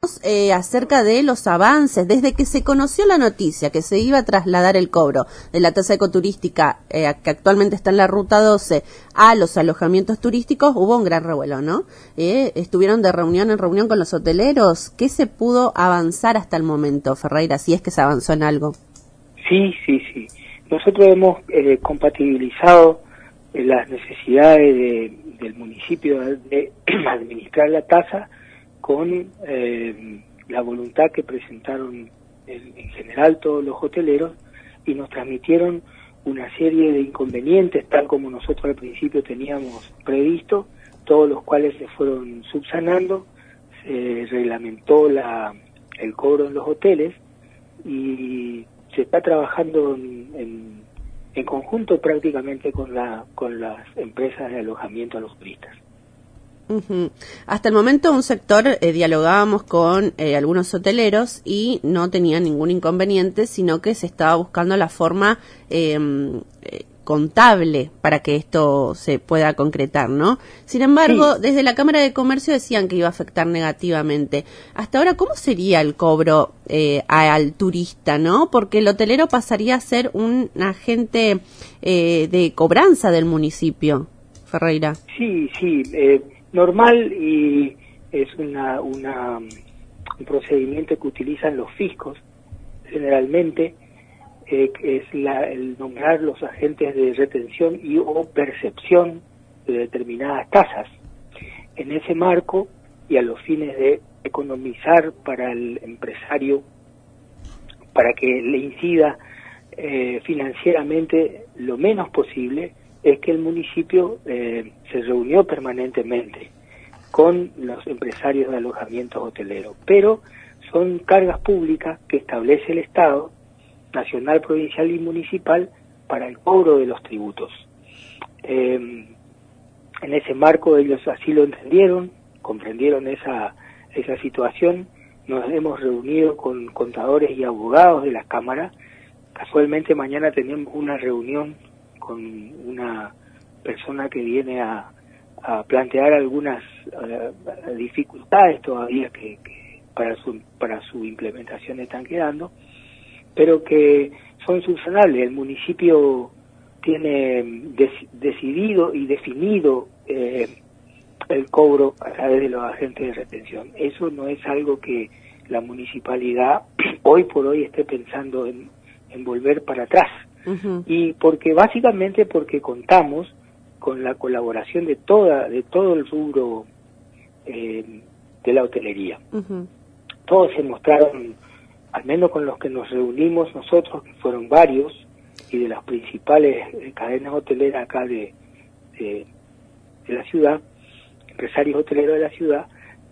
acerca de los avances, desde que se conoció la noticia que se iba a trasladar el cobro de la tasa ecoturística que actualmente está en la Ruta 12 a los alojamientos turísticos, hubo un gran revuelo, ¿no? Estuvieron de reunión en reunión con los hoteleros. ¿Qué se pudo avanzar hasta el momento, Ferreira, si es que se avanzó en algo? Sí. Nosotros hemos compatibilizado las necesidades del municipio de administrar la tasa con la voluntad que presentaron en general todos los hoteleros, y nos transmitieron una serie de inconvenientes tal como nosotros al principio teníamos previsto, todos los cuales se fueron subsanando. Se reglamentó el cobro en los hoteles y se está trabajando en conjunto prácticamente con las empresas de alojamiento a los turistas. Uh-huh. Hasta el momento un sector dialogábamos con algunos hoteleros y no tenían ningún inconveniente, sino que se estaba buscando la forma contable para que esto se pueda concretar, ¿no? Sin embargo, sí, desde la Cámara de Comercio decían que iba a afectar negativamente. Hasta ahora, ¿cómo sería el cobro al turista, no? Porque el hotelero pasaría a ser un agente de cobranza del municipio, Ferreira. Sí, normal, y es un procedimiento que utilizan los fiscos generalmente, es el nombrar los agentes de retención y o percepción de determinadas tasas. En ese marco, y a los fines de economizar para el empresario, para que le incida financieramente lo menos posible, es que el municipio se reunió permanentemente con los empresarios de alojamientos hoteleros, pero son cargas públicas que establece el Estado, nacional, provincial y municipal, para el cobro de los tributos. En ese marco ellos así lo entendieron, comprendieron esa situación. Nos hemos reunido con contadores y abogados de la Cámara. Casualmente mañana tenemos una reunión con una persona que viene a plantear algunas dificultades todavía que para su implementación están quedando, pero que son subsanables. El municipio tiene decidido y definido el cobro a través de los agentes de retención. Eso no es algo que la municipalidad hoy por hoy esté pensando en volver para atrás. Uh-huh. Y básicamente porque contamos con la colaboración de todo el rubro de la hotelería. Uh-huh. Todos se mostraron, al menos con los que nos reunimos nosotros, que fueron varios, y de las principales cadenas hoteleras acá de la ciudad, empresarios hoteleros de la ciudad,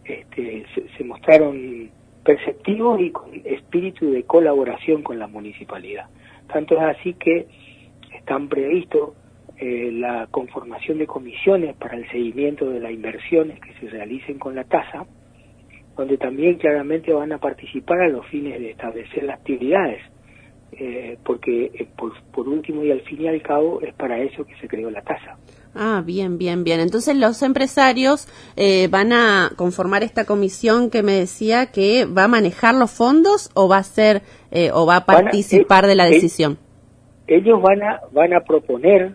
se mostraron perceptivos y con espíritu de colaboración con la municipalidad. Tanto es así que están previstos la conformación de comisiones para el seguimiento de las inversiones que se realicen con la tasa, donde también claramente van a participar a los fines de establecer las prioridades, porque por último y al fin y al cabo es para eso que se creó la tasa. Ah, bien. Entonces los empresarios van a conformar esta comisión que me decía que va a manejar los fondos, o va a ser o va a participar de la decisión. Ellos van a proponer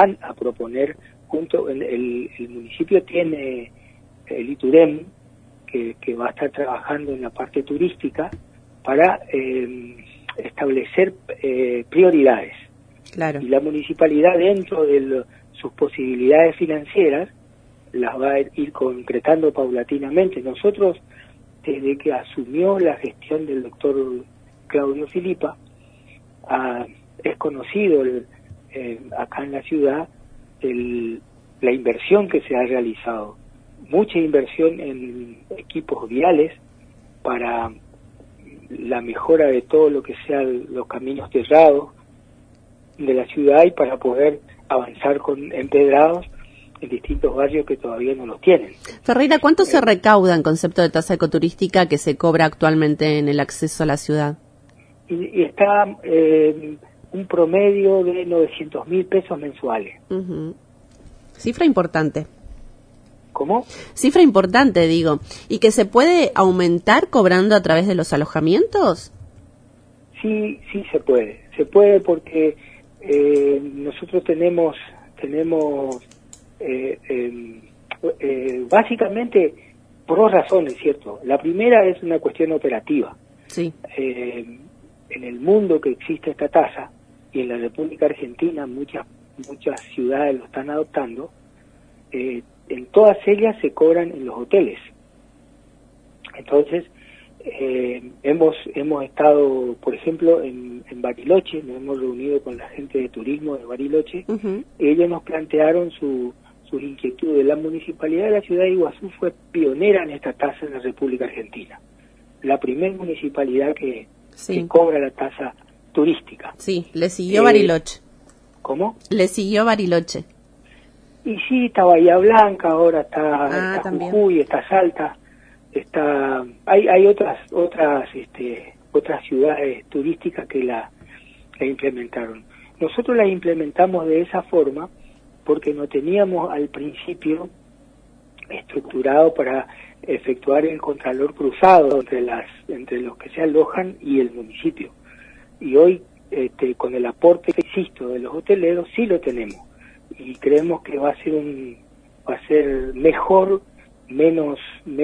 junto, el municipio tiene el ITUREM que va a estar trabajando en la parte turística para establecer prioridades. Claro. Y la municipalidad, dentro de sus posibilidades financieras, las va a ir concretando paulatinamente. Nosotros, desde que asumió la gestión del doctor Claudio Filipa, es conocido acá en la ciudad la inversión que se ha realizado, mucha inversión en equipos viales para la mejora de todo lo que sean los caminos cerrados de la ciudad, y para poder avanzar con empedrados en distintos barrios que todavía no los tienen. Ferreira, ¿cuánto se recauda en concepto de tasa ecoturística que se cobra actualmente en el acceso a la ciudad? Y está un promedio de 900.000 pesos mensuales. Uh-huh. Cifra importante. ¿Cómo? Cifra importante, digo. ¿Y que se puede aumentar cobrando a través de los alojamientos? Sí, sí se puede porque nosotros tenemos básicamente por dos razones, ¿cierto? La primera es una cuestión operativa. Sí. En el mundo que existe esta tasa, y en la República Argentina muchas ciudades lo están adoptando, en todas ellas se cobran en los hoteles. Entonces, hemos estado, por ejemplo, en Bariloche, nos hemos reunido con la gente de turismo de Bariloche, ellos nos plantearon sus inquietudes. La municipalidad de la ciudad de Iguazú fue pionera en esta tasa en la República Argentina. La primera municipalidad que cobra la tasa turística. Sí, le siguió Bariloche. ¿Cómo? Le siguió Bariloche. Y sí, está Bahía Blanca, ahora está Jujuy, está Salta, hay otras ciudades turísticas que la implementaron. Nosotros la implementamos de esa forma porque no teníamos al principio estructurado para efectuar el contralor cruzado entre los que se alojan y el municipio. Y hoy, con el aporte, insisto, de los hoteleros, sí lo tenemos. Y creemos que va a ser mejor, menos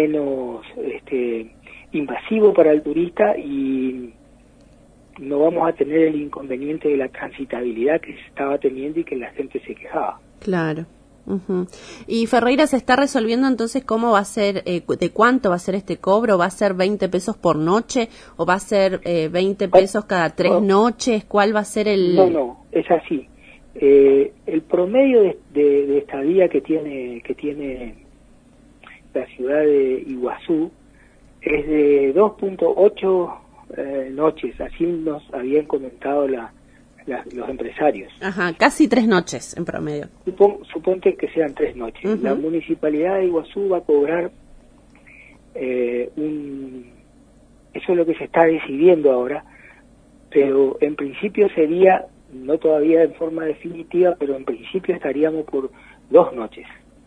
invasivo para el turista, y no vamos a tener el inconveniente de la transitabilidad que se estaba teniendo y que la gente se quejaba. Claro. Y Ferreira, ¿se está resolviendo entonces cómo va a ser, de cuánto va a ser este cobro? ¿Va a ser 20 pesos por noche o va a ser 20 pesos cada 3 noches? ¿Cuál va a ser el...? No, es así. El promedio de estadía que tiene la ciudad de Iguazú es de 2.8 noches, así nos habían comentado los empresarios. Ajá, casi 3 noches en promedio. Suponte que sean 3 noches. La municipalidad de Iguazú va a cobrar eso es lo que se está decidiendo ahora, pero en principio sería, no todavía en forma definitiva, pero en principio estaríamos por 2 noches.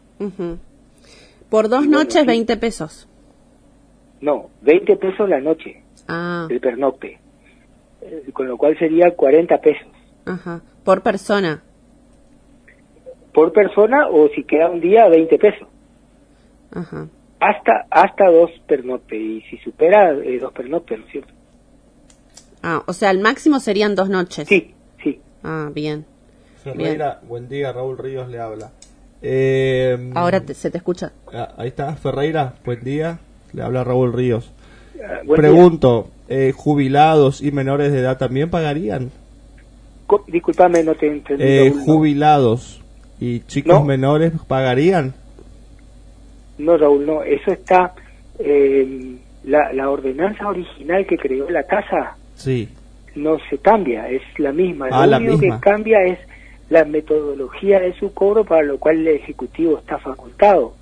Por 2 noches, 20 pesos. No, 20 pesos la noche, el pernocte, con lo cual sería 40 pesos. Ajá, por persona. Por persona, o si queda un día, 20 pesos. Ajá. Hasta 2 pernocte, y si supera 2 pernocte, ¿no es cierto? O sea, el máximo serían 2 noches. Sí. Bien. Ferreira, buen día, Raúl Ríos le habla. Ahora se te escucha. Ahí está, Ferreira, buen día, le habla Raúl Ríos. Pregunto, ¿jubilados y menores de edad también pagarían? Disculpame, no te entendí. ¿Jubilados y chicos menores pagarían? No, Raúl, no, eso está... la ordenanza original que creó la tasa no se cambia, es la misma. Lo único que cambia es la metodología de su cobro, para lo cual el Ejecutivo está facultado.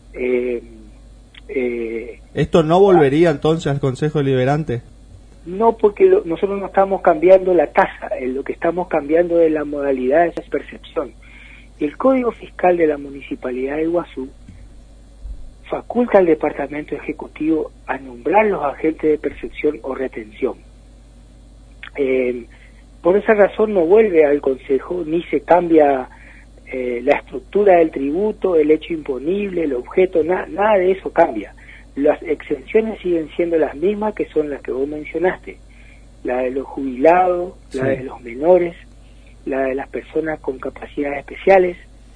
¿Esto no volvería entonces al Consejo Deliberante? No, porque nosotros no estamos cambiando la tasa, lo que estamos cambiando es la modalidad de esa percepción. El Código Fiscal de la Municipalidad de Iguazú faculta al Departamento Ejecutivo a nombrar los agentes de percepción o retención. Por esa razón no vuelve al Consejo, ni se cambia la estructura del tributo, el hecho imponible, el objeto, nada de eso cambia. Las exenciones siguen siendo las mismas, que son las que vos mencionaste: la de los jubilados, la de los menores, la de las personas con capacidades especiales,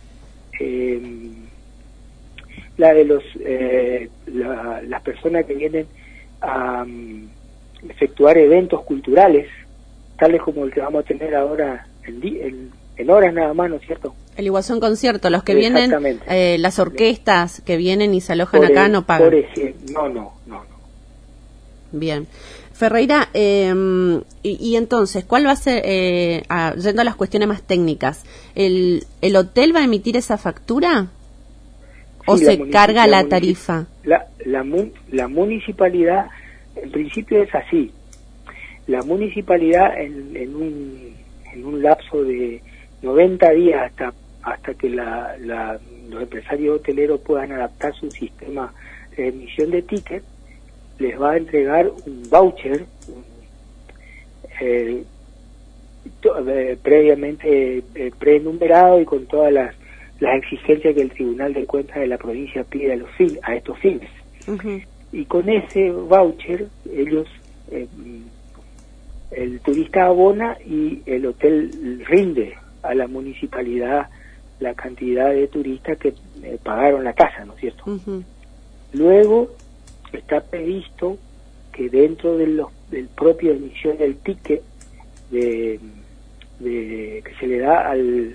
la de las personas que vienen a efectuar eventos culturales, tales como el que vamos a tener ahora en horas nada más, ¿no es cierto? El Iguazú en concierto, los que vienen, las orquestas que vienen y se alojan acá no pagan. No. Bien. Ferreira, y entonces, ¿cuál va a ser, yendo a las cuestiones más técnicas, el hotel va a emitir esa factura? ¿O se carga la tarifa? La municipalidad, en principio es así. La municipalidad en un lapso de 90 días hasta hasta que los empresarios hoteleros puedan adaptar su sistema de emisión de tickets, les va a entregar un voucher previamente prenumerado y con todas las exigencias que el Tribunal de Cuentas de la provincia pide a estos fines. Uh-huh. Y con ese voucher ellos el turista abona y el hotel rinde a la municipalidad la cantidad de turistas que pagaron la tasa, ¿no es cierto? Uh-huh. Luego está previsto que dentro del propio emisión del ticket que se le da al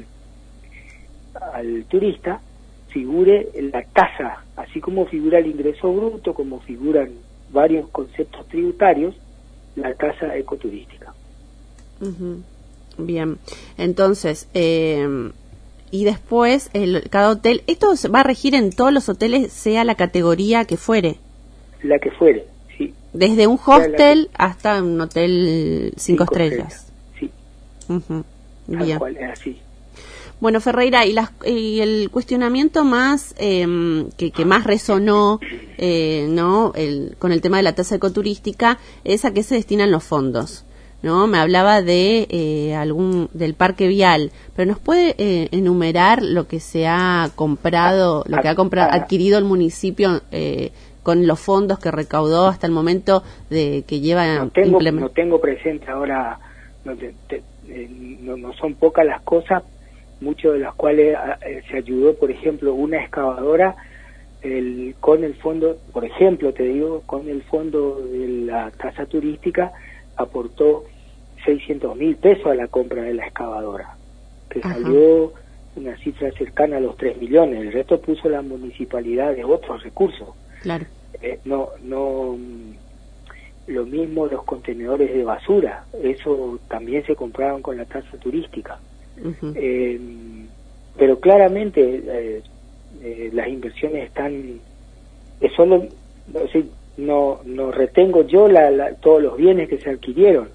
turista figure la tasa, así como figura el ingreso bruto, como figuran varios conceptos tributarios, la tasa ecoturística. Uh-huh. Bien, entonces, y después cada hotel, ¿esto va a regir en todos los hoteles, sea la categoría que fuere? La que fuere, sí. Desde un hostel hasta un hotel 5 estrellas. Sí. Uh-huh. Tal Bien. cual, es así. Bueno, Ferreira, y el cuestionamiento más que más resonó no con el tema de la tasa ecoturística es a qué se destinan los fondos, ¿no? Me hablaba de del parque vial, pero ¿nos puede enumerar lo que se ha comprado, lo que ha adquirido el municipio con los fondos que recaudó hasta el momento de que lleva no tengo presente ahora, no son pocas las cosas, muchas de las cuales se ayudó, por ejemplo, una excavadora con el fondo, por ejemplo, te digo, con el fondo de la tasa turística aportó 600.000 pesos a la compra de la excavadora, que Ajá. salió una cifra cercana a los 3 millones, el resto puso la municipalidad de otros recursos. Claro. Lo mismo los contenedores de basura, eso también se compraron con la tasa turística. Uh-huh. Pero claramente las inversiones están solo no retengo yo todos los bienes que se adquirieron,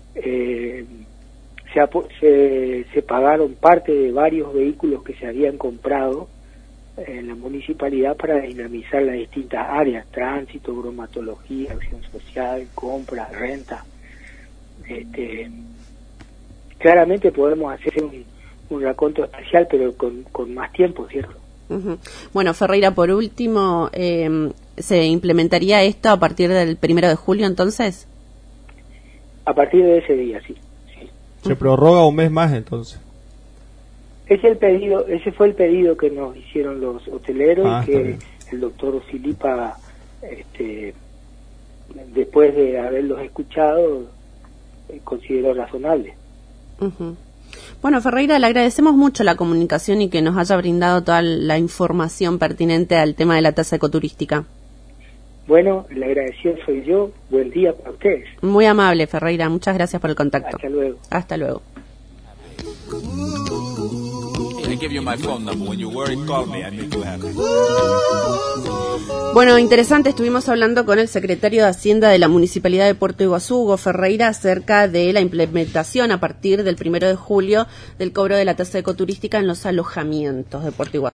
se pagaron parte de varios vehículos que se habían comprado en la municipalidad para dinamizar las distintas áreas: tránsito, bromatología, acción social, compra, renta. Claramente podemos hacer un raconto especial, pero con más tiempo, ¿cierto? Uh-huh. Bueno, Ferreira, por último, ¿se implementaría esto a partir del 1 de julio, entonces? A partir de ese día, sí. Se prorroga un mes más, entonces. Ese fue el pedido que nos hicieron los hoteleros, y que el doctor Filipa, después de haberlos escuchado, consideró razonable. Uh-huh. Bueno, Ferreira, le agradecemos mucho la comunicación y que nos haya brindado toda la información pertinente al tema de la tasa ecoturística. Bueno, el agradecido soy yo. Buen día para ustedes. Muy amable, Ferreira. Muchas gracias por el contacto. Hasta luego. Hasta luego. Bueno, interesante, estuvimos hablando con el secretario de Hacienda de la Municipalidad de Puerto Iguazú, Hugo Ferreira, acerca de la implementación a partir del 1 de julio del cobro de la tasa ecoturística en los alojamientos de Puerto Iguazú.